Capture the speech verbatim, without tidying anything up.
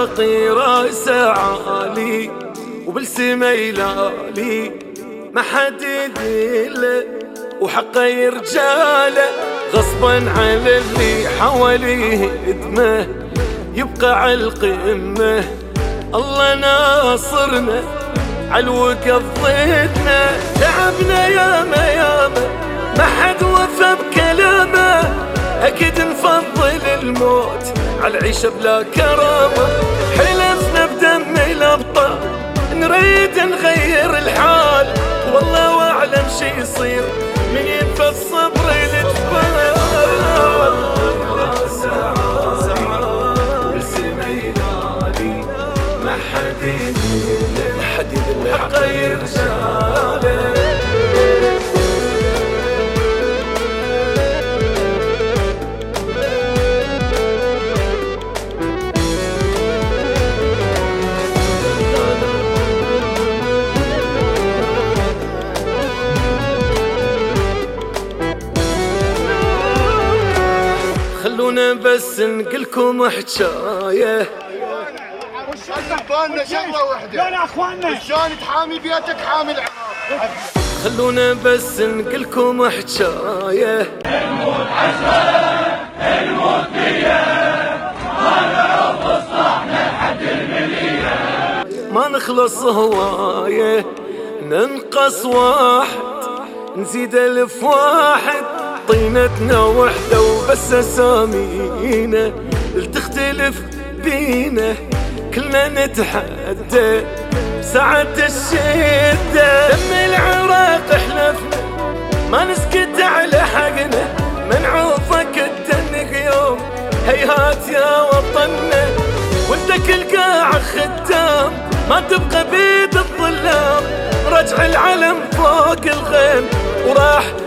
الباقي راسه عالي وبالسما يلالي ما حد يذله وحقه يرجاله غصبا على اللي حواليه هدمه يبقى على القمة. الله ناصرنا عالوقف ضدنا تعبنا ياما ياما ما حد وفى بكلامه أكيد نفضل الموت عالعيشة بلا كرامة. حلفنا بدم الأبطال نريد نغير الحال والله أعلم شي يصير من ينفى الصبر الجبال. ما حد يذله ما حد يذله حقه يرجاله. خلونا بس نقلكم حكايه بالنا شغله وحده يا اخواننا عشان تحامي بيتك حامي العراق. خلونا بس نقلكم حكايه الموت حسرة الموت نية ما نعرف اصلحنا حد المنية ما نخلص هوايه ننقص واحد نزيد الف واحد طينتنا وحده وبس اسامينا تختلف بينا كلنا نتحدى بساعة الشدة. دم العراق حلفنا ما نسكت على حقنا ما نعوفك الدنك يوم هيهات يا وطننا وانت كل قاع ختام ما تبقى بيد الظلام. رجع العلم فوق الغيم وراح